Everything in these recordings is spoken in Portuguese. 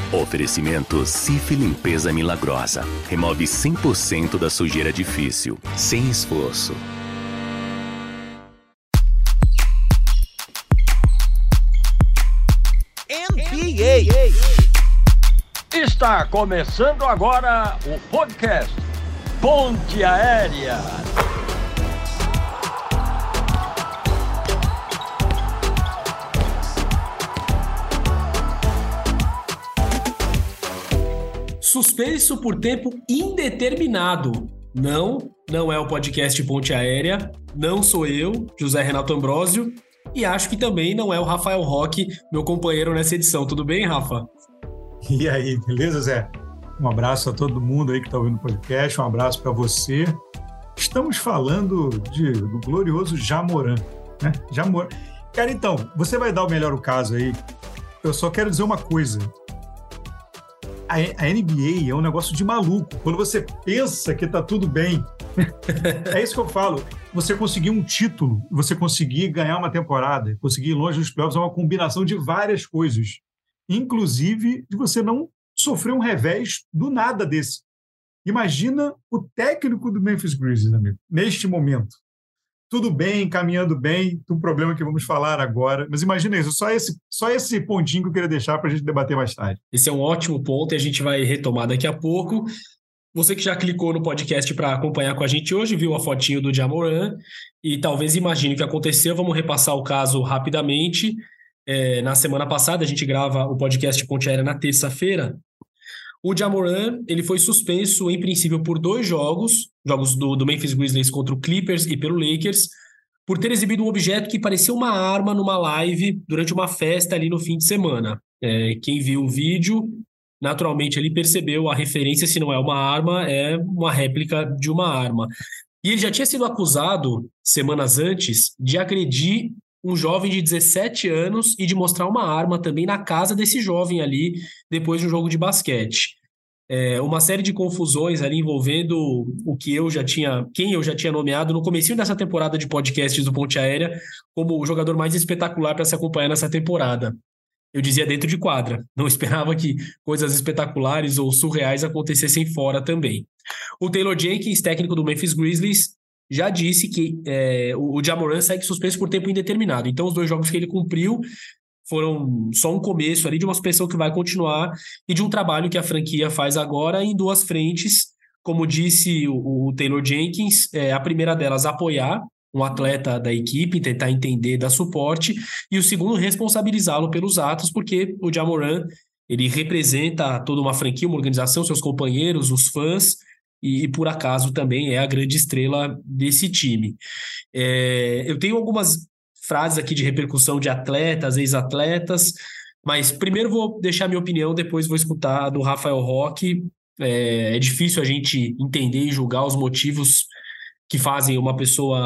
Oferecimento Cif Limpeza Milagrosa. Remove 100% da sujeira difícil, sem esforço. NBA. Está começando agora o podcast Ponte Aérea. Suspenso por tempo indeterminado. Não é o podcast Ponte Aérea, não sou eu, José Renato Ambrosio, e acho que também não é o Rafael Roque, meu companheiro nessa edição. Tudo bem, Rafa? E aí, beleza, Zé? Um abraço a todo mundo aí que está ouvindo o podcast, um abraço para você. Estamos falando do glorioso Ja Morant, né? Ja Morant. Cara, então, você vai dar o melhor o caso aí. Eu só quero dizer uma coisa. A NBA é um negócio de maluco. Quando você pensa que tá tudo bem, é isso que eu falo. Você conseguir um título, você conseguir ganhar uma temporada, conseguir ir longe dos playoffs é uma combinação de várias coisas. Inclusive de você não sofrer um revés do nada desse. Imagina o técnico do Memphis Grizzlies, amigo, neste momento. Tudo bem, caminhando bem, um problema que vamos falar agora. Mas imagina isso, só esse pontinho que eu queria deixar para a gente debater mais tarde. Esse é um ótimo ponto e a gente vai retomar daqui a pouco. Você que já clicou no podcast para acompanhar com a gente hoje, viu a fotinho do Ja Morant e talvez imagine o que aconteceu. Vamos repassar o caso rapidamente. Na semana passada, a gente grava o podcast Ponte Aérea na terça-feira. O Ja Morant, ele foi suspenso, em princípio, por 2 jogos do Memphis Grizzlies contra o Clippers e pelo Lakers, por ter exibido um objeto que parecia uma arma numa live durante uma festa ali no fim de semana. Quem viu o vídeo, naturalmente, ele percebeu a referência, se não é uma arma, é uma réplica de uma arma. E ele já tinha sido acusado, semanas antes, de agredir um jovem de 17 anos e de mostrar uma arma também na casa desse jovem ali, depois de um jogo de basquete. Uma série de confusões ali envolvendo quem eu já tinha nomeado no comecinho dessa temporada de podcasts do Ponte Aérea como o jogador mais espetacular para se acompanhar nessa temporada. Eu dizia dentro de quadra, não esperava que coisas espetaculares ou surreais acontecessem fora também. O Taylor Jenkins, técnico do Memphis Grizzlies, já disse que o Ja Morant segue suspenso por tempo indeterminado. Então, os 2 jogos que ele cumpriu foram só um começo ali de uma suspensão que vai continuar e de um trabalho que a franquia faz agora em 2 frentes. Como disse o Taylor Jenkins, a primeira delas, apoiar um atleta da equipe, tentar entender, dar suporte, e o segundo, responsabilizá-lo pelos atos, porque o Ja Morant, ele representa toda uma franquia, uma organização, seus companheiros, os fãs, e por acaso também é a grande estrela desse time. Eu tenho algumas frases aqui de repercussão de atletas, ex-atletas, mas primeiro vou deixar minha opinião, depois vou escutar a do Rafael Roque. É difícil a gente entender e julgar os motivos que fazem uma pessoa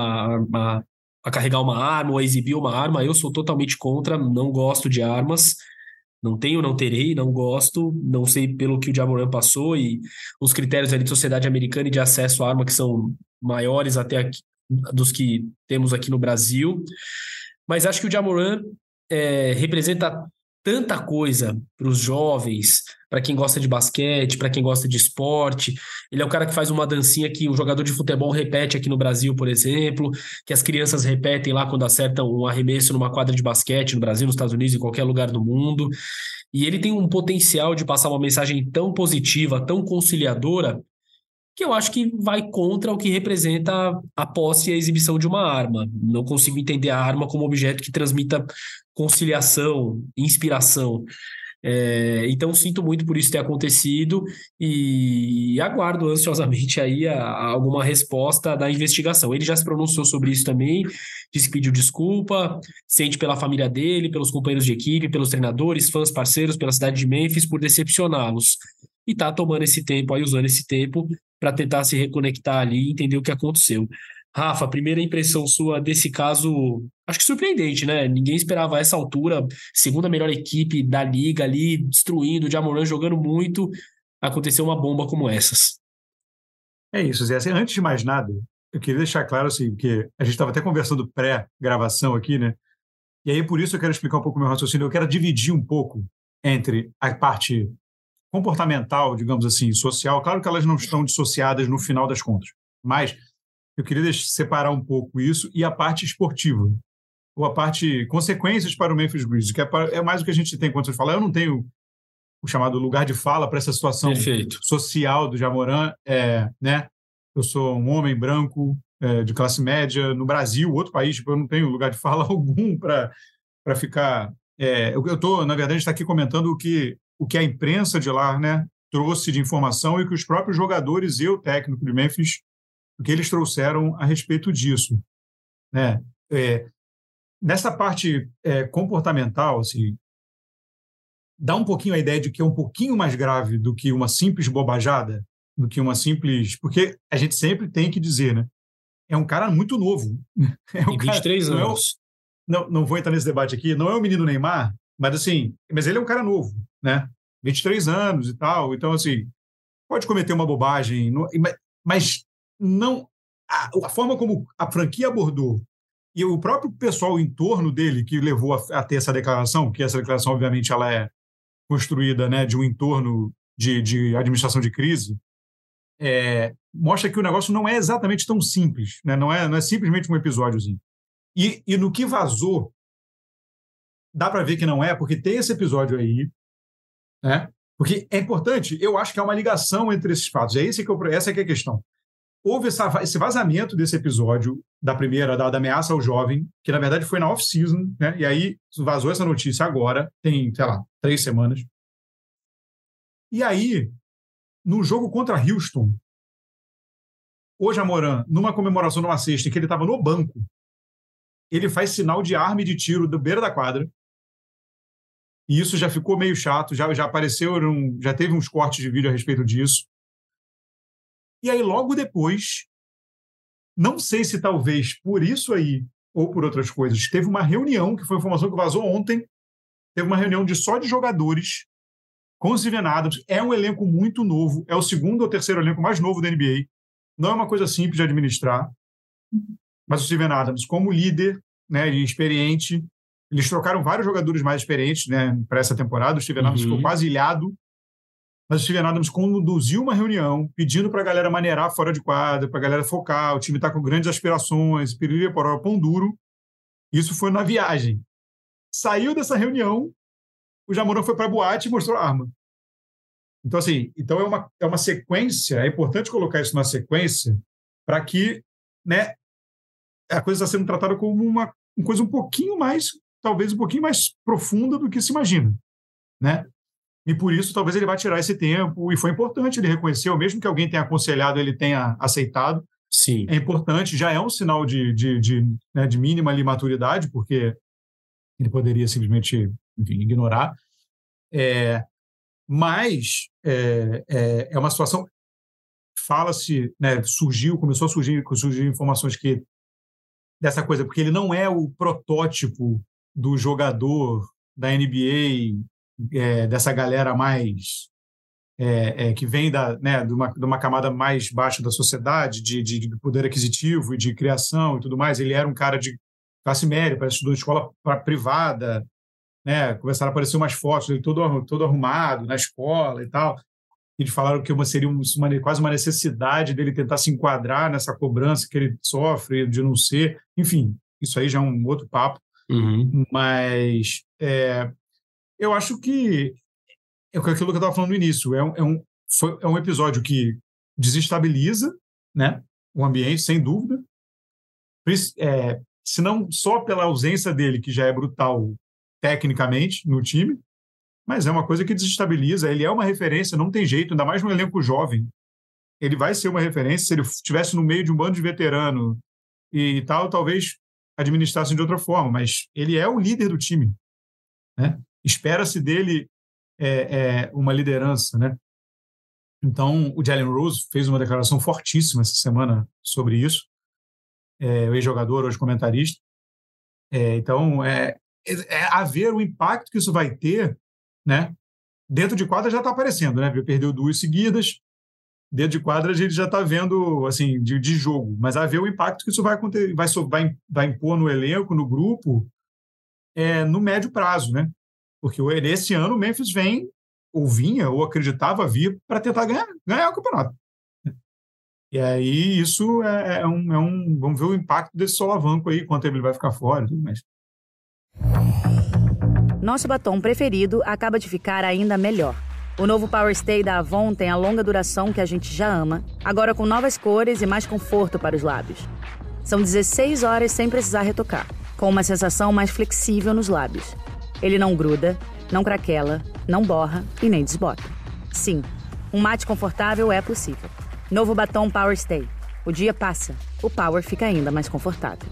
a carregar uma arma ou a exibir uma arma. Eu sou totalmente contra, não gosto de armas. Não tenho, não terei, não gosto, não sei pelo que o Ja Morant passou e os critérios ali de sociedade americana e de acesso à arma que são maiores até aqui, dos que temos aqui no Brasil. Mas acho que o Ja Morant representa tanta coisa para os jovens, para quem gosta de basquete, para quem gosta de esporte. Ele é o cara que faz uma dancinha que o jogador de futebol repete aqui no Brasil, por exemplo, que as crianças repetem lá quando acertam um arremesso numa quadra de basquete no Brasil, nos Estados Unidos, em qualquer lugar do mundo. E ele tem um potencial de passar uma mensagem tão positiva, tão conciliadora, que eu acho que vai contra o que representa a posse e a exibição de uma arma. Não consigo entender a arma como objeto que transmita conciliação, inspiração. Então sinto muito por isso ter acontecido e aguardo ansiosamente aí alguma resposta da investigação. Ele já se pronunciou sobre isso também, disse que pediu desculpa, sente pela família dele, pelos companheiros de equipe, pelos treinadores, fãs, parceiros, pela cidade de Memphis por decepcioná-los. E tá tomando esse tempo aí, usando esse tempo para tentar se reconectar ali e entender o que aconteceu. Rafa, primeira impressão sua desse caso, acho que surpreendente, né? Ninguém esperava a essa altura, segunda melhor equipe da liga ali, destruindo, o Ja Morant jogando muito, aconteceu uma bomba como essas. É isso, Zé. Assim, antes de mais nada, eu queria deixar claro assim, que a gente estava até conversando pré-gravação aqui, né? E aí, por isso, eu quero explicar um pouco o meu raciocínio. Eu quero dividir um pouco entre a parte comportamental, digamos assim, social. Claro que elas não estão dissociadas no final das contas, mas eu queria separar um pouco isso e a parte esportiva, ou a parte consequências para o Memphis Grizzlies, que é mais o que a gente tem quando você fala. Eu não tenho o chamado lugar de fala para essa situação social do Ja Morant, né? Eu sou um homem branco, de classe média, no Brasil, outro país, tipo, eu não tenho lugar de fala algum para ficar... eu estou, na verdade, está aqui comentando o que a imprensa de lá, né, trouxe de informação e que os próprios jogadores e o técnico de Memphis, o que eles trouxeram a respeito disso, né? Nessa parte comportamental, assim, dá um pouquinho a ideia de que é um pouquinho mais grave do que uma simples bobajada, do que uma simples... Porque a gente sempre tem que dizer, né? É um cara muito novo. Tem 23 anos. Não vou entrar nesse debate aqui, não é o menino Neymar, mas ele é um cara novo, né? 23 anos e tal, então, assim, pode cometer uma bobagem, mas não... A forma como a franquia abordou e o próprio pessoal em torno dele que levou a ter essa declaração, que essa declaração, obviamente, ela é construída, né, de um entorno de administração de crise, mostra que o negócio não é exatamente tão simples, né? Não é simplesmente um episódiozinho. E no que vazou, dá para ver que não é, porque tem esse episódio aí, né? Porque é importante, eu acho que há uma ligação entre esses fatos. Essa é a questão. Houve esse vazamento desse episódio, da ameaça ao jovem, que na verdade foi na off-season, né? E aí vazou essa notícia agora, tem, sei lá, 3 semanas. E aí, no jogo contra Houston, o Ja Morant, numa comemoração numa cesta, em que ele estava no banco, ele faz sinal de arma e de tiro da beira da quadra. E isso já ficou meio chato, já apareceu, já teve uns cortes de vídeo a respeito disso. E aí, logo depois, não sei se talvez por isso aí ou por outras coisas, teve uma reunião, que foi informação que vazou ontem, teve uma reunião só de jogadores com o Steven Adams. É um elenco muito novo, é o 2º ou 3º elenco mais novo da NBA. Não é uma coisa simples de administrar, mas o Steven Adams, como líder, né, e experiente, eles trocaram vários jogadores mais experientes, né, para essa temporada. O Steven Adams ficou quase ilhado, mas o Steven Adams conduziu uma reunião pedindo para a galera maneirar fora de quadra, para a galera focar, o time está com grandes aspirações, piriri, poró, pão duro. Isso foi na viagem. Saiu dessa reunião, o Ja Morant foi para a boate e mostrou a arma. Então, assim, é uma sequência, é importante colocar isso na sequência para que, né, a coisa está sendo tratada como uma coisa um pouquinho mais, talvez um pouquinho mais profunda do que se imagina, né? E por isso, talvez ele vá tirar esse tempo, e foi importante, ele reconheceu, mesmo que alguém tenha aconselhado, ele tenha aceitado. Sim. É importante, já é um sinal de mínima ali, maturidade, porque ele poderia simplesmente, enfim, ignorar. Mas é uma situação, fala-se, né, começou a surgir informações que dessa coisa, porque ele não é o protótipo do jogador da NBA, dessa galera mais que vem de uma camada mais baixa da sociedade, de poder aquisitivo e de criação e tudo mais. Ele era um cara de classe média, estudou em escola privada, né? Começaram a aparecer umas fotos dele todo arrumado na escola e tal. Eles falaram que seria quase uma necessidade dele tentar se enquadrar nessa cobrança que ele sofre de não ser. Enfim, isso aí já é um outro papo. Mas eu acho que é aquilo que eu estava falando no início. É um episódio que desestabiliza, né, o ambiente, sem dúvida. Se não só pela ausência dele, que já é brutal tecnicamente no time, mas é uma coisa que desestabiliza. Ele é uma referência, não tem jeito, ainda mais no elenco jovem. Ele vai ser uma referência. Se ele estivesse no meio de um bando de veterano e tal, talvez administrassem de outra forma, mas ele é o líder do time, né? Espera-se dele uma liderança, né? Então, o Jalen Rose fez uma declaração fortíssima essa semana sobre isso, o ex-jogador, hoje comentarista. Então, a ver o impacto que isso vai ter, né? Dentro de quadra já está aparecendo, né? Ele perdeu 2 seguidas. Dentro de quadra a gente já está vendo, assim, de jogo. Mas a ver o impacto que isso vai acontecer, vai impor no elenco, no grupo, no médio prazo, né? Porque esse ano o Memphis vem ou vinha, ou acreditava vir para tentar ganhar o campeonato. E aí isso vamos ver o impacto desse solavanco aí, quanto ele vai ficar fora e tudo mais. Nosso batom preferido acaba de ficar ainda melhor. O novo Power Stay da Avon tem a longa duração que a gente já ama, agora com novas cores e mais conforto para os lábios. São 16 horas sem precisar retocar, com uma sensação mais flexível nos lábios. Ele não gruda, não craquela, não borra e nem desbota. Sim, um mate confortável é possível. Novo batom Power Stay. O dia passa, o Power fica ainda mais confortável.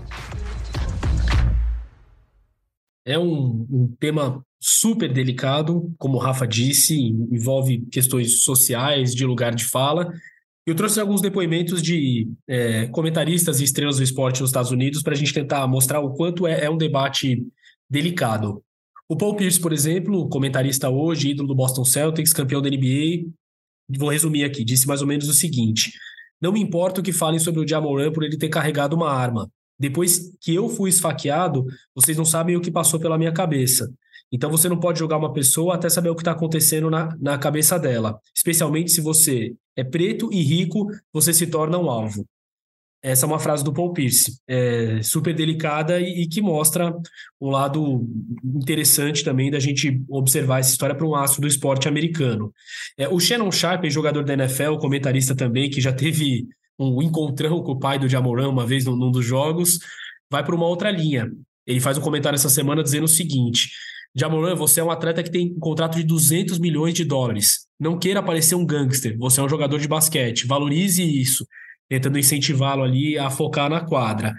É um tema super delicado, como o Rafa disse, envolve questões sociais, de lugar de fala. Eu trouxe alguns depoimentos de comentaristas e estrelas do esporte nos Estados Unidos para a gente tentar mostrar o quanto é um debate delicado. O Paul Pierce, por exemplo, comentarista hoje, ídolo do Boston Celtics, campeão da NBA, vou resumir aqui, disse mais ou menos o seguinte: não me importa o que falem sobre o Ja Morant por ele ter carregado uma arma. Depois que eu fui esfaqueado, vocês não sabem o que passou pela minha cabeça. Então você não pode julgar uma pessoa até saber o que está acontecendo na cabeça dela. Especialmente se você é preto e rico, você se torna um alvo. Essa é uma frase do Paul Pierce, super delicada e que mostra um lado interessante também da gente observar essa história para um astro do esporte americano. O Shannon Sharpe, jogador da NFL, comentarista também, que já teve um encontrão com o pai do Ja Morant uma vez num dos jogos, vai para uma outra linha. Ele faz um comentário essa semana dizendo o seguinte: Ja Morant, você é um atleta que tem um contrato de $200 milhões. Não queira parecer um gangster, você é um jogador de basquete, valorize isso, tentando incentivá-lo ali a focar na quadra.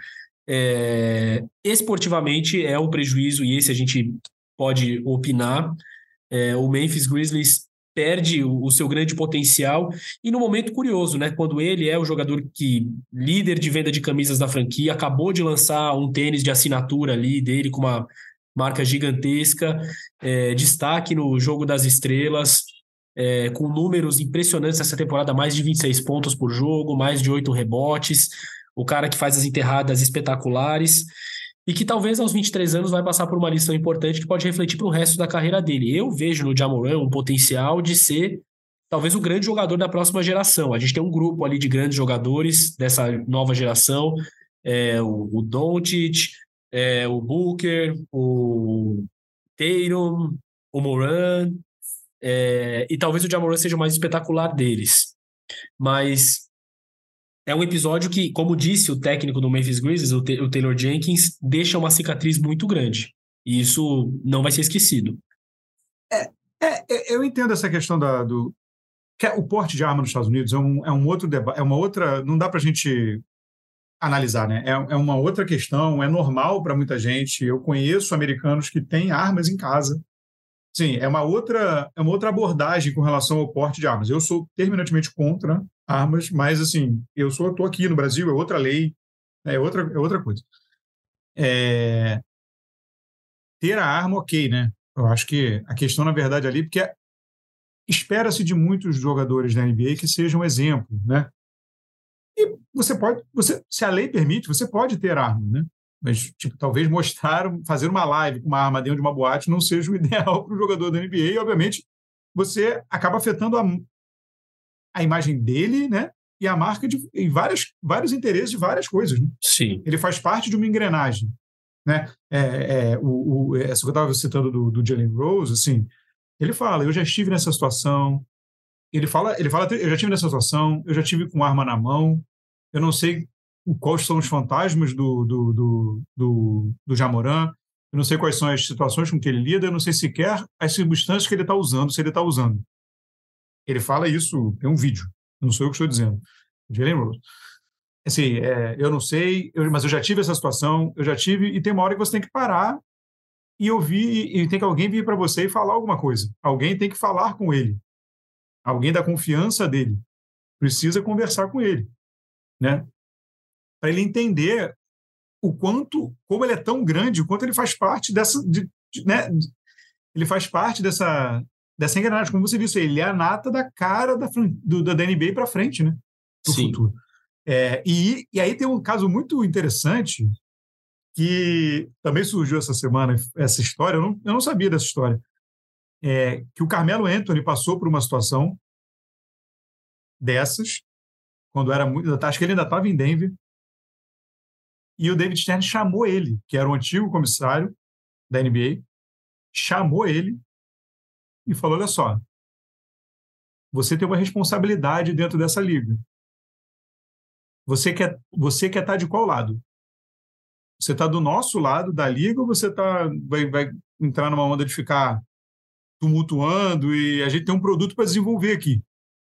Esportivamente é um prejuízo, e esse a gente pode opinar. O Memphis Grizzlies perde o seu grande potencial, e no momento curioso, né, quando ele é o jogador líder de venda de camisas da franquia, acabou de lançar um tênis de assinatura ali dele com uma marca gigantesca, destaque no Jogo das Estrelas, com números impressionantes essa temporada, mais de 26 pontos por jogo, mais de 8 rebotes, o cara que faz as enterradas espetaculares, e que talvez aos 23 anos vai passar por uma lição importante que pode refletir para o resto da carreira dele. Eu vejo no Ja Morant um potencial de ser talvez o grande jogador da próxima geração. A gente tem um grupo ali de grandes jogadores dessa nova geração, o Doncic, o Booker, o Tatum, o Morant, e talvez o Ja Morant seja o mais espetacular deles. Mas é um episódio que, como disse o técnico do Memphis Grizzlies, o Taylor Jenkins, deixa uma cicatriz muito grande. E isso não vai ser esquecido. Eu entendo essa questão que o porte de arma nos Estados Unidos é um outro debate, é uma outra. Não dá para a gente analisar, né? É uma outra questão, é normal para muita gente. Eu conheço americanos que têm armas em casa. Sim, é uma outra abordagem com relação ao porte de armas. Eu sou terminantemente contra armas, mas assim, eu estou aqui no Brasil, é outra lei, é outra coisa. Ter a arma, ok, né? Eu acho que a questão, na verdade, ali, porque espera-se de muitos jogadores da NBA que sejam exemplo, né? E se a lei permite, você pode ter arma, né? Mas, talvez fazer uma live com uma arma dentro de uma boate não seja o ideal para o jogador da NBA, e, obviamente, você acaba afetando a imagem dele, né? E a marca em vários interesses de várias coisas, né? Sim. Ele faz parte de uma engrenagem, né? Essa que eu estava citando do Jalen Rose, assim, ele fala, eu já estive nessa situação, ele fala, eu já estive nessa situação, eu já estive com arma na mão, eu não sei quais são os fantasmas do Ja Morant, eu não sei quais são as situações com que ele lida, eu não sei sequer as circunstâncias que ele está usando, se ele está usando. Ele fala isso, tem um vídeo, não sou eu que estou dizendo, Jalen Rose. Assim, eu não sei, mas eu já tive essa situação, e tem uma hora que você tem que parar e ouvir, e tem que alguém vir para você e falar alguma coisa. Alguém tem que falar com ele. Alguém da confiança dele. Precisa conversar com ele, né? Para ele entender como ele é tão grande, o quanto ele faz parte né? Ele faz parte dessa engrenagem. Como você disse, ele é a nata da cara da NBA para frente, né? Do futuro. E aí tem um caso muito interessante que também surgiu essa semana, essa história, eu não sabia dessa história. que o Carmelo Anthony passou por uma situação dessas, quando era muito... Acho que ele ainda estava em Denver, e o David Stern chamou ele, que era o antigo comissário da NBA, chamou ele e falou, olha só, você tem uma responsabilidade dentro dessa liga. Você quer estar de qual lado? Você está do nosso lado da liga ou você vai entrar numa onda de ficar tumultuando e a gente tem um produto para desenvolver aqui?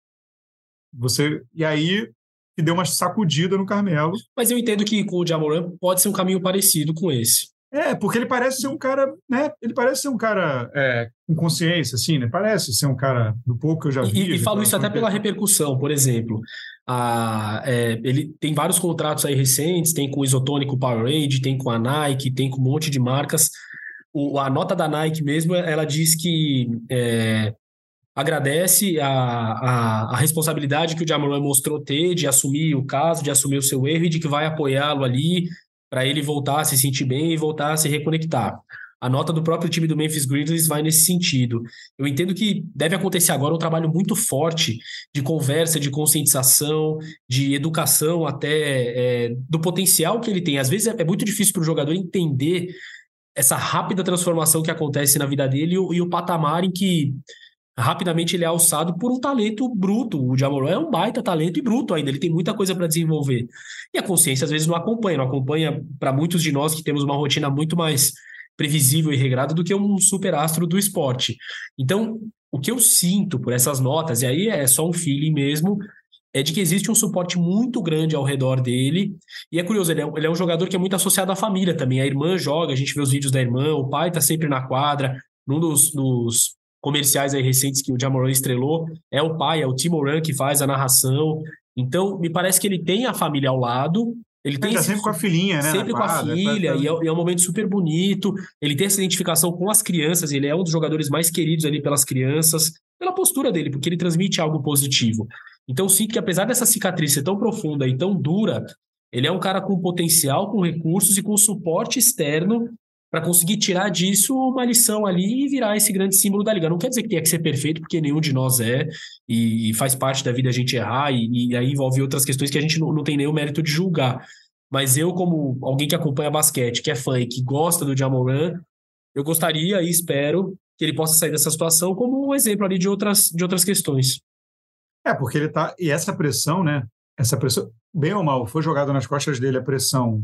E aí que deu uma sacudida no Carmelo. Mas eu entendo que com o Ja Morant pode ser um caminho parecido com esse. Porque ele parece ser um cara, né? Ele parece ser um cara com consciência, assim, né? Parece ser um cara do pouco que eu já vi. E falo isso até pela repercussão, por exemplo. Ele tem vários contratos aí recentes, tem com o Isotônico Powerade, tem com a Nike, tem com um monte de marcas. A nota da Nike mesmo, ela diz que agradece a responsabilidade que o Ja Morant mostrou ter de assumir o caso, de assumir o seu erro e de que vai apoiá-lo ali para ele voltar a se sentir bem e voltar a se reconectar. A nota do próprio time do Memphis Grizzlies vai nesse sentido. Eu entendo que deve acontecer agora um trabalho muito forte de conversa, de conscientização, de educação até do potencial que ele tem. Às vezes é muito difícil para o jogador entender essa rápida transformação que acontece na vida dele e o patamar em que rapidamente ele é alçado por um talento bruto. O Ja Morant é um baita talento e bruto ainda, ele tem muita coisa para desenvolver. E a consciência às vezes não acompanha para muitos de nós que temos uma rotina muito mais previsível e regrada do que um superastro do esporte. Então, o que eu sinto por essas notas, e aí é só um feeling mesmo, é de que existe um suporte muito grande ao redor dele, e é curioso, ele é um jogador que é muito associado à família também. A irmã joga, a gente vê os vídeos da irmã, o pai tá sempre na quadra. Num dos comerciais aí recentes que o Ja Morant estrelou, é o pai, é o Tim Moran que faz a narração. Então, me parece que ele tem a família ao lado. Ele tem sempre com a filhinha, né? Sempre com a filha, e é um momento super bonito. Ele tem essa identificação com as crianças, ele é um dos jogadores mais queridos ali pelas crianças, pela postura dele, porque ele transmite algo positivo. Então, sinto que apesar dessa cicatriz ser tão profunda e tão dura, ele é um cara com potencial, com recursos e com suporte externo para conseguir tirar disso uma lição ali e virar esse grande símbolo da liga. Não quer dizer que tenha que ser perfeito, porque nenhum de nós e faz parte da vida a gente errar, e aí envolve outras questões que a gente não tem nenhum mérito de julgar. Mas eu, como alguém que acompanha basquete, que é fã e que gosta do Ja Morant, eu gostaria e espero que ele possa sair dessa situação como um exemplo ali de outras questões. Porque ele tá... E essa pressão, né? Essa pressão, bem ou mal, foi jogada nas costas dele a pressão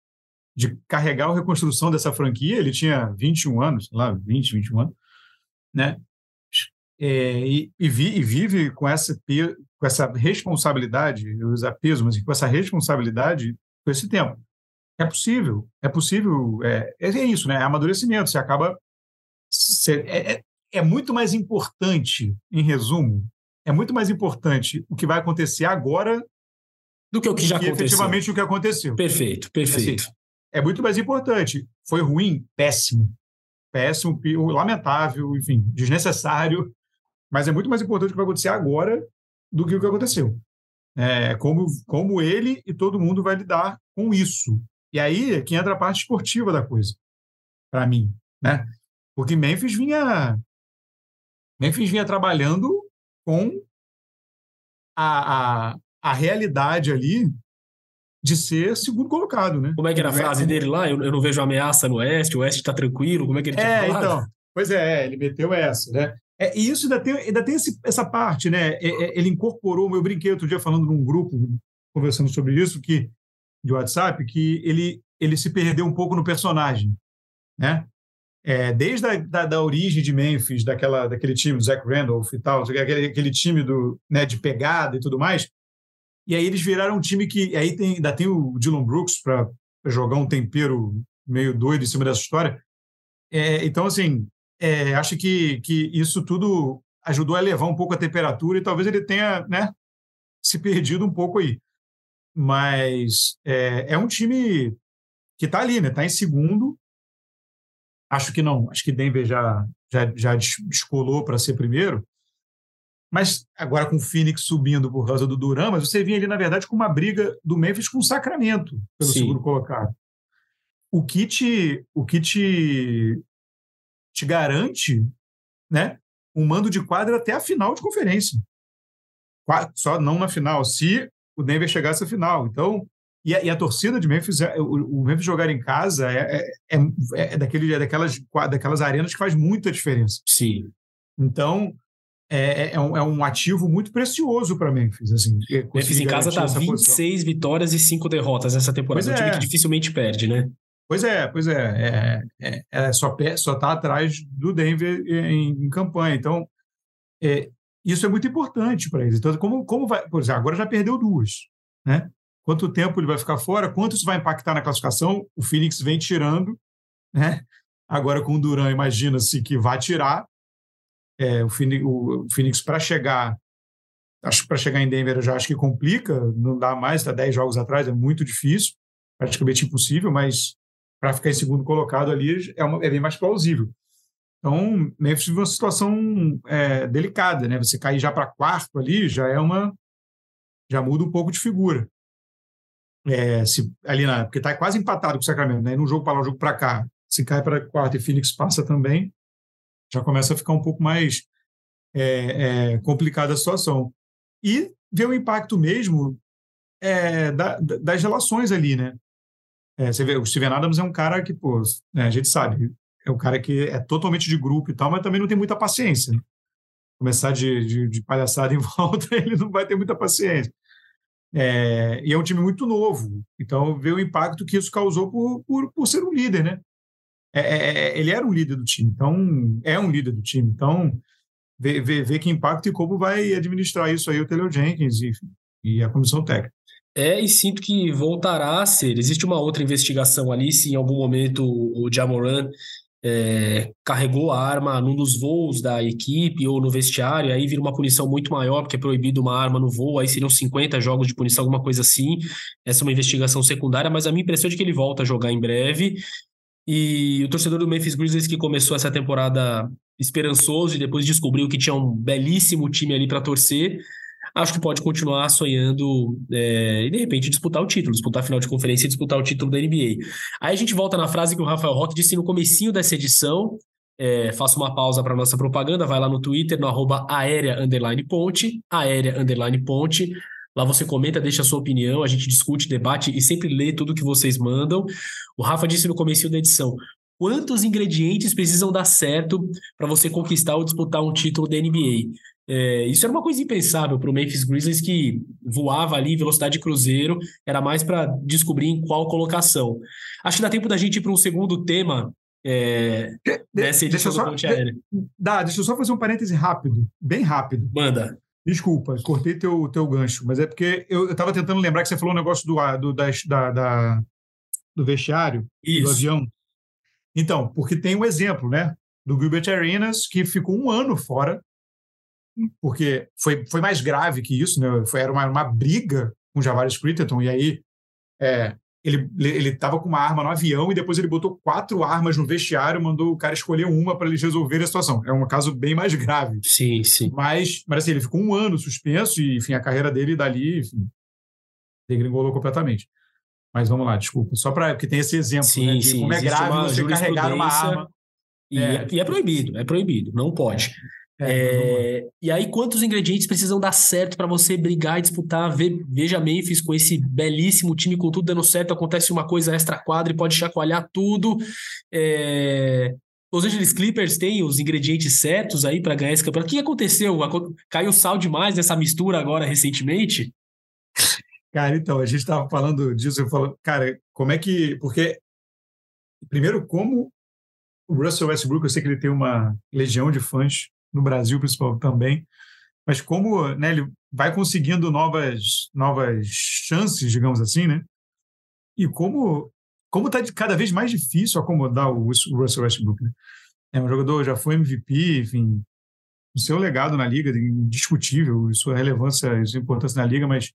de carregar a reconstrução dessa franquia. Ele tinha 21 anos, sei lá, 21 anos, né? E vive com essa responsabilidade, eu usar peso, mas com essa responsabilidade por esse tempo. É possível, é isso, né? É amadurecimento, você acaba... É muito mais importante, em resumo, é muito mais importante o que vai acontecer agora do que o que já aconteceu. Efetivamente o que aconteceu. Perfeito. Assim, é muito mais importante. Foi ruim? Péssimo, lamentável, enfim, desnecessário, mas é muito mais importante o que vai acontecer agora do que o que aconteceu. Como ele e todo mundo vai lidar com isso. E aí é que entra a parte esportiva da coisa, para mim, né? Porque Memphis vinha trabalhando com a realidade ali de ser segundo colocado, né? Como é que era a frase dele lá? Eu não vejo ameaça no Oeste, o Oeste está tranquilo. Como é que ele tinha falado? Então, pois ele meteu essa, né? E isso ainda tem essa parte, né? Ele incorporou, eu brinquei outro dia falando num grupo, conversando sobre isso, de WhatsApp, que ele se perdeu um pouco no personagem, né? Desde a origem de Memphis, daquele time do Zach Randolph e tal, aquele time né, de pegada e tudo mais, e aí eles viraram um time que aí ainda tem o Dillon Brooks para jogar um tempero meio doido em cima dessa história. Então, assim, acho que isso tudo ajudou a elevar um pouco a temperatura e talvez ele tenha, né, se perdido um pouco aí. Mas é um time que está ali, né? Está em segundo. Acho que Denver já descolou para ser primeiro. Mas agora com o Phoenix subindo por causa do Durant, mas você vinha ali, na verdade, com uma briga do Memphis com o Sacramento pelo segundo colocado. O que te garante né, um mando de quadra até a final de conferência. Só não na final, se o Denver chegasse à final. Então, e a torcida de Memphis, o Memphis jogar em casa daquelas arenas que faz muita diferença. Sim. Então, é um ativo muito precioso para Memphis. Assim, Memphis em casa está 26 vitórias e 5 derrotas nessa temporada. É um time que dificilmente perde, né? Pois é. Só está atrás do Denver em campanha. Então, isso é muito importante para eles. Então, como vai... Por exemplo, agora já perdeu 2, né? Quanto tempo ele vai ficar fora? Quanto isso vai impactar na classificação? O Phoenix vem tirando, né? Agora com o Durant, imagina-se que vai tirar. O Phoenix para chegar... Acho que para chegar em Denver eu já acho que complica. Não dá mais, está 10 jogos atrás, é muito difícil. Praticamente impossível, mas para ficar em segundo colocado ali é bem mais plausível. Então, Memphis vive uma situação delicada, né? Você cair já para quarto ali já muda um pouco de figura. Porque está quase empatado com o Sacramento, né? Num jogo para lá, um jogo para cá. Se cai para quarto e Phoenix passa também, já começa a ficar um pouco mais complicada a situação. E ver o impacto mesmo das relações ali, né? Você vê, o Steven Adams é um cara que, a gente sabe, é um cara que é totalmente de grupo e tal, mas também não tem muita paciência. Começar de palhaçada em volta, ele não vai ter muita paciência. E é um time muito novo, então ver o impacto que isso causou por ser um líder, né? Ele era um líder do time, então é um líder do time, então ver que impacto e como vai administrar isso aí o Taylor Jenkins e a comissão técnica. E sinto que voltará a ser. Existe uma outra investigação ali, se em algum momento o Ja Morant carregou a arma num dos voos da equipe ou no vestiário, aí vira uma punição muito maior, porque é proibido uma arma no voo, aí seriam 50 jogos de punição, alguma coisa assim. Essa é uma investigação secundária, mas a minha impressão é de que ele volta a jogar em breve. E o torcedor do Memphis Grizzlies, que começou essa temporada esperançoso e depois descobriu que tinha um belíssimo time ali para torcer, acho que pode continuar sonhando e de repente disputar o título, disputar a final de conferência e disputar o título da NBA. Aí a gente volta na frase que o Rafael Roque disse no comecinho dessa edição. Faço uma pausa para nossa propaganda, vai lá no Twitter, no @aérea_ponte, aérea_ponte. Lá você comenta, deixa a sua opinião, a gente discute, debate e sempre lê tudo que vocês mandam. O Rafa disse no comecinho da edição: quantos ingredientes precisam dar certo para você conquistar ou disputar um título da NBA? Isso era uma coisa impensável para o Memphis Grizzlies, que voava ali em velocidade de cruzeiro, era mais para descobrir em qual colocação. Acho que dá tempo da gente ir para um segundo tema nessa edição do Ponte Aérea. Deixa eu só fazer um parêntese rápido, bem rápido. Manda. Desculpa, cortei teu gancho, mas é porque eu estava tentando lembrar que você falou um negócio do vestiário, do avião. Então, porque tem um exemplo, né, do Gilbert Arenas, que ficou 1 ano fora, porque foi mais grave que isso, né? Era uma briga com o Javaris Crittenton, e aí ele estava com uma arma no avião e depois ele botou 4 armas no vestiário, mandou o cara escolher uma para eles resolverem a situação. É um caso bem mais grave. Sim. Mas assim, ele ficou 1 ano suspenso e, enfim, a carreira dele dali, enfim, degringolou completamente. Mas vamos lá, desculpa. Só porque tem esse exemplo, né, de como é grave você carregar uma arma. E é proibido, não pode. E aí, quantos ingredientes precisam dar certo para você brigar e disputar? Veja Memphis com esse belíssimo time, com tudo dando certo, acontece uma coisa extra-quadra e pode chacoalhar tudo. Os Angeles Clippers têm os ingredientes certos aí para ganhar esse campeonato. O que aconteceu? Caiu sal demais nessa mistura agora recentemente? Cara, então, a gente estava falando disso, eu falo, cara, como é que... Porque, primeiro, como o Russell Westbrook, eu sei que ele tem uma legião de fãs, no Brasil, principalmente, também, mas como, né, ele vai conseguindo novas chances, digamos assim, né? E como está cada vez mais difícil acomodar o Russell Westbrook, né? É um jogador, já foi MVP, enfim, o seu legado na liga, indiscutível, sua relevância e sua importância na liga, mas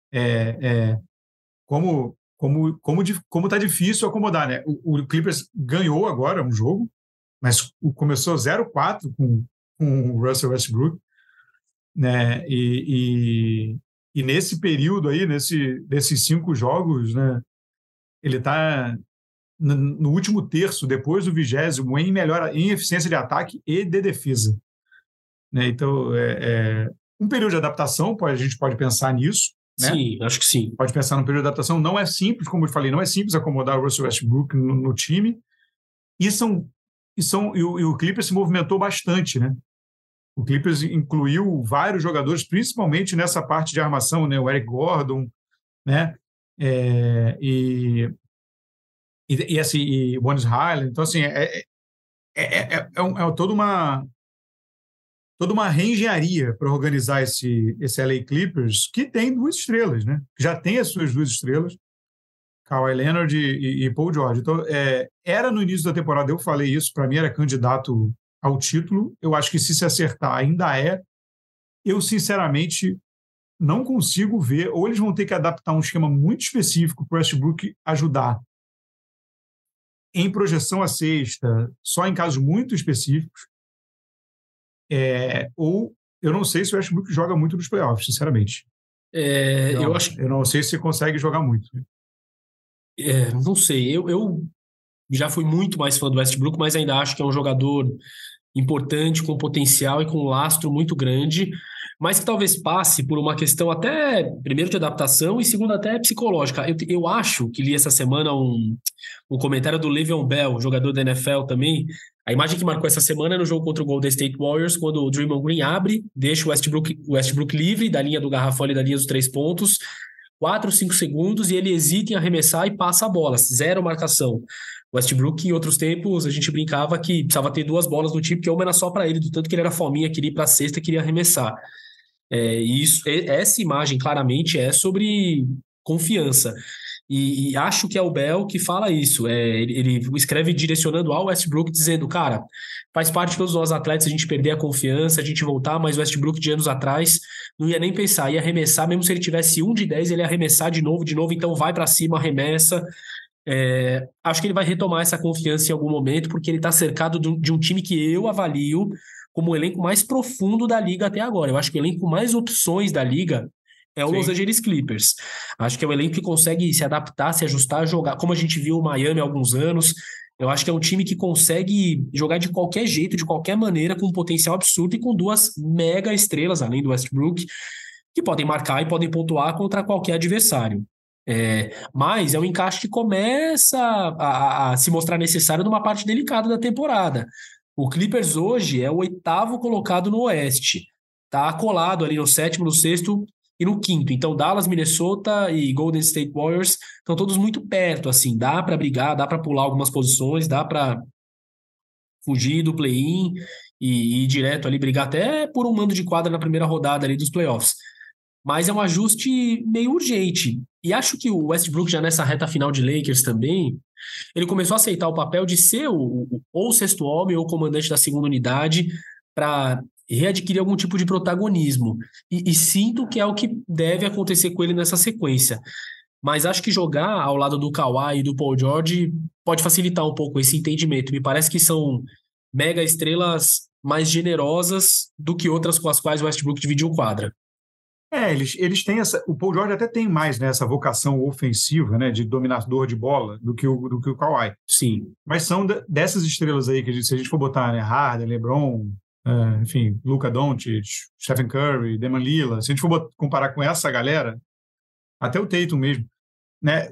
como está difícil acomodar, né? O Clippers ganhou agora um jogo, mas começou 0-4 com o Russell Westbrook, né? E nesse período aí, desses 5 jogos, né? Ele está no último terço, depois do 20º, em eficiência de ataque e de defesa. Né? Então, um período de adaptação, a gente pode pensar nisso. Né? Sim, acho que sim. Pode pensar num período de adaptação. Não é simples, como eu falei, não é simples acomodar o Russell Westbrook no time. E o Clippers se movimentou bastante, né? O Clippers incluiu vários jogadores, principalmente nessa parte de armação, né? O Eric Gordon, né? E Bones Highland. Então, assim, toda uma reengenharia para organizar esse LA Clippers, que tem 2 estrelas, né? Já tem as suas 2 estrelas, Kawhi Leonard e Paul George. Então, era no início da temporada, eu falei isso, para mim era candidato ao título. Eu acho que se acertar, ainda é. Eu, sinceramente, não consigo ver, ou eles vão ter que adaptar um esquema muito específico para o Westbrook ajudar em projeção a sexta, só em casos muito específicos, ou eu não sei se o Westbrook joga muito nos playoffs, sinceramente. Eu não sei se consegue jogar muito. Não sei, eu já fui muito mais fã do Westbrook, mas ainda acho que é um jogador importante, com potencial e com um lastro muito grande, mas que talvez passe por uma questão até, primeiro, de adaptação e segundo, até psicológica. Eu acho que li essa semana um comentário do Le'Veon Bell, jogador da NFL também. A imagem que marcou essa semana é no jogo contra o Golden State Warriors, quando o Draymond Green abre, deixa o Westbrook livre da linha do garrafão e da linha dos 3 pontos, 4, 5 segundos, e ele hesita em arremessar e passa a bola, 0 marcação. O Westbrook, em outros tempos, a gente brincava que precisava ter 2 bolas no time, porque uma era só para ele, do tanto que ele era fominha, queria ir para a cesta, queria arremessar. Essa imagem, claramente, é sobre confiança. E acho que é o Bell que fala isso. Ele escreve direcionando ao Westbrook, dizendo, cara, faz parte de todos nós atletas a gente perder a confiança, a gente voltar, mas o Westbrook de anos atrás não ia nem pensar, ia arremessar, mesmo se ele tivesse 1 de 10, ele ia arremessar de novo, então vai para cima, arremessa. Acho que ele vai retomar essa confiança em algum momento, porque ele está cercado de um time que eu avalio como o elenco mais profundo da liga até agora. Eu acho que o elenco com mais opções da liga é o Los Angeles Clippers. Acho que é um elenco que consegue se adaptar, se ajustar, jogar, como a gente viu o Miami há alguns anos. Eu acho que é um time que consegue jogar de qualquer jeito, de qualquer maneira, com um potencial absurdo e com 2 mega estrelas, além do Westbrook, que podem marcar e podem pontuar contra qualquer adversário. Mas é um encaixe que começa a se mostrar necessário numa parte delicada da temporada. O Clippers hoje é o 8º colocado no Oeste. Está colado ali no 7º, no 6º e no 5º. Então, Dallas, Minnesota e Golden State Warriors estão todos muito perto. Assim, dá para brigar, dá para pular algumas posições, dá para fugir do play-in e ir direto ali, brigar até por um mando de quadra na primeira rodada ali dos playoffs. Mas é um ajuste meio urgente. E acho que o Westbrook, já nessa reta final de Lakers também, ele começou a aceitar o papel de ser ou o 6º homem ou o comandante da 2ª unidade para readquirir algum tipo de protagonismo. E sinto que é o que deve acontecer com ele nessa sequência. Mas acho que jogar ao lado do Kawhi e do Paul George pode facilitar um pouco esse entendimento. Me parece que são mega estrelas mais generosas do que outras com as quais o Westbrook dividiu quadra. Eles têm o Paul George até tem mais, né, essa vocação ofensiva, né, de dominador de bola do que o Kawhi. Sim. Mas são dessas estrelas aí que se a gente for botar, né, Harden, LeBron, enfim, Luka Doncic, Stephen Curry, Damian Lillard, se a gente for comparar com essa galera, até o Tatum mesmo, né,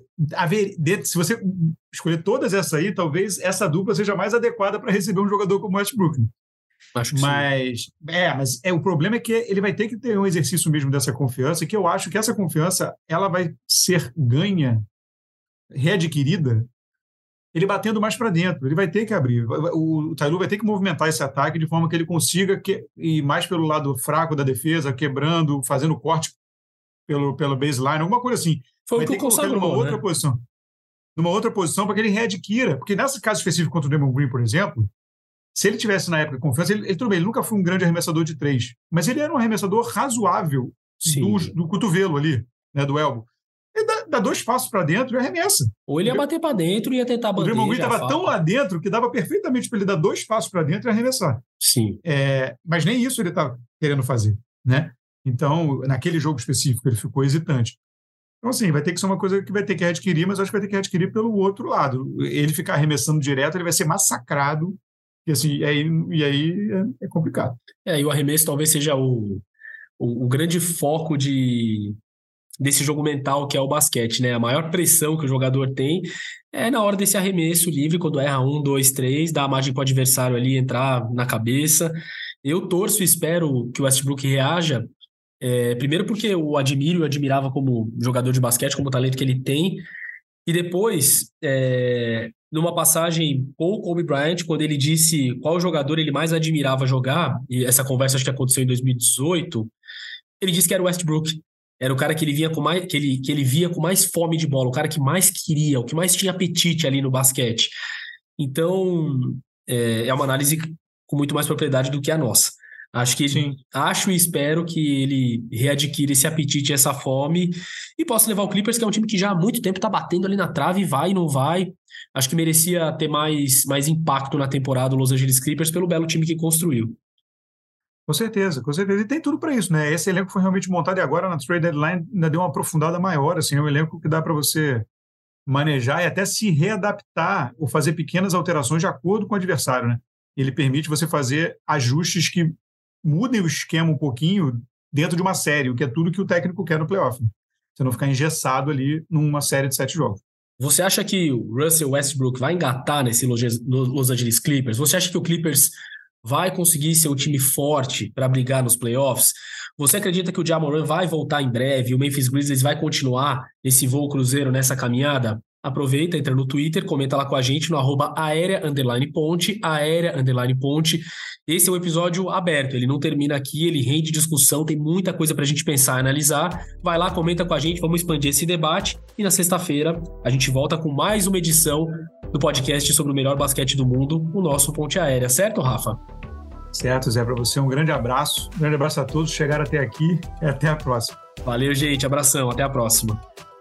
se você escolher todas essas aí, talvez essa dupla seja mais adequada para receber um jogador como o Westbrook. Acho que mas o problema é que ele vai ter que ter um exercício mesmo dessa confiança, que eu acho que essa confiança ela vai ser ganha, readquirida, ele batendo mais para dentro. Ele vai ter que abrir. O Ty Lue vai ter que movimentar esse ataque de forma que ele consiga ir mais pelo lado fraco da defesa, quebrando, fazendo corte pelo baseline, alguma coisa assim. Foi vai o que ter que colocar ele numa outra posição. Numa outra posição para que ele readquira. Porque nesse caso específico contra o Draymond Green, por exemplo, se ele tivesse na época confiança, tudo bem, ele nunca foi um grande arremessador de 3, mas ele era um arremessador razoável do cotovelo ali, né, do elbow. Ele dá 2 passos para dentro e arremessa. Ou ele ia bater para dentro e ia tentar bandeja. O Draymond Green estava tão lá dentro que dava perfeitamente para ele dar 2 passos para dentro e arremessar. Sim. Mas nem isso ele estava querendo fazer, né? Então, naquele jogo específico, ele ficou hesitante. Então, assim, vai ter que ser uma coisa que vai ter que readquirir, mas eu acho que vai ter que readquirir pelo outro lado. Ele ficar arremessando direto, ele vai ser massacrado, e assim, aí é complicado. E o arremesso talvez seja o grande foco desse jogo mental que é o basquete, né? A maior pressão que o jogador tem é na hora desse arremesso livre, quando erra 1, 2, 3, dá a margem para o adversário ali entrar na cabeça. Eu torço e espero que o Westbrook reaja, primeiro porque eu admiro e admirava como jogador de basquete, como o talento que ele tem, e depois, numa passagem com o Kobe Bryant, quando ele disse qual jogador ele mais admirava jogar, e essa conversa acho que aconteceu em 2018, ele disse que era o Westbrook. Era o cara que ele via com mais, que ele via com mais fome de bola, o cara que mais queria, o que mais tinha apetite ali no basquete. Então, é uma análise com muito mais propriedade do que a nossa. Acho e espero que ele readquira esse apetite e essa fome e possa levar o Clippers, que é um time que já há muito tempo está batendo ali na trave, vai e não vai. Acho que merecia ter mais impacto na temporada o Los Angeles Clippers pelo belo time que construiu. Com certeza, com certeza. E tem tudo para isso, né? Esse elenco foi realmente montado e agora na trade deadline ainda deu uma aprofundada maior, assim, é um elenco que dá para você manejar e até se readaptar ou fazer pequenas alterações de acordo com o adversário, né? Ele permite você fazer ajustes que mudem o esquema um pouquinho dentro de uma série, o que é tudo que o técnico quer no playoff, né? Você não ficar engessado ali numa série de 7 jogos. Você acha que o Russell Westbrook vai engatar nesse Los Angeles Clippers? Você acha que o Clippers vai conseguir ser um time forte para brigar nos playoffs? Você acredita que o Ja Morant vai voltar em breve? O Memphis Grizzlies vai continuar esse voo cruzeiro nessa caminhada? Aproveita, entra no Twitter, comenta lá com a gente no @aérea_ponte, aérea_ponte. Esse é um episódio aberto, ele não termina aqui, ele rende discussão, tem muita coisa pra gente pensar e analisar. Vai lá, comenta com a gente, vamos expandir esse debate. E na sexta-feira a gente volta com mais uma edição do podcast sobre o melhor basquete do mundo, o nosso Ponte Aérea. Certo, Rafa? Certo, Zé, para você um grande abraço. Um grande abraço a todos, chegaram até aqui e até a próxima. Valeu, gente. Abração. Até a próxima.